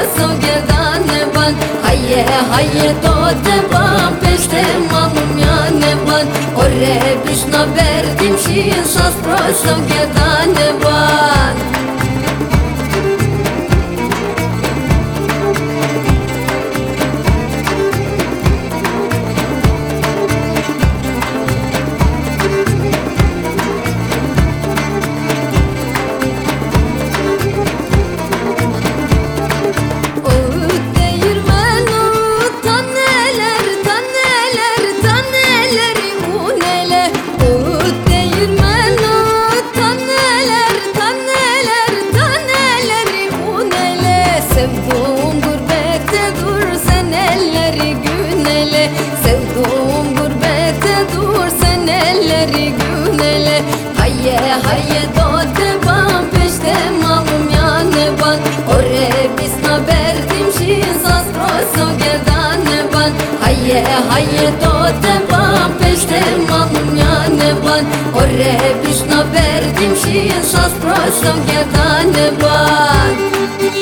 sproso gerdane ban Haye haye dote ban peşte malum yane ban Ore bişna verdim şin sa sproso gerdane ban Sevduğum gurbette dur sen elleri günele Sevduğum gurbette dur sen elleri günele Haye haye dote ban peşte malum yane ban Ore bisna verdim şin sas proso gerdane ban Haye haye dote ban peşte malum yane ban Ore bisna verdim şin sas proso gerdane ban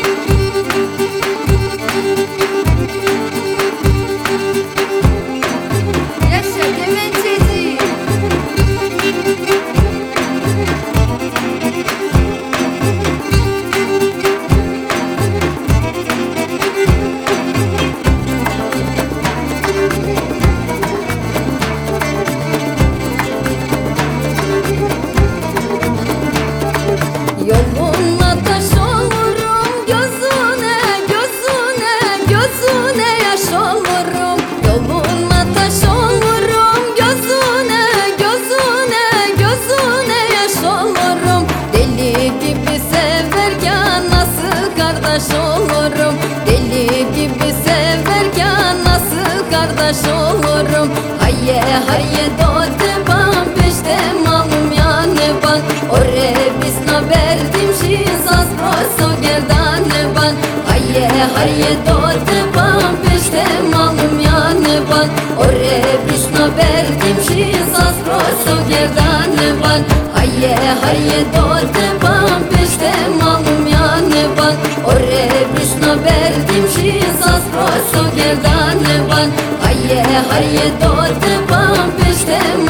Yoluna taş olurum gözüne, gözüne, gözüne yaş olurum Yoluna taş olurum gözüne, gözüne, gözüne yaş olurum Deli gibi severken nasıl kardeş olurum Deli gibi severken nasıl kardeş olurum Haye haye dote ban peşte malum yane ban Ore bisna verdim şin sas proso gerdane ban Haye haye dote ban peşte malum yane ban Ore bisna verdim şin sas proso gerdane ban Haye haye dote ban peşte malum yane ban Ore bisna verdim şin sas proso gerdane ban Haye haye dote ban peşte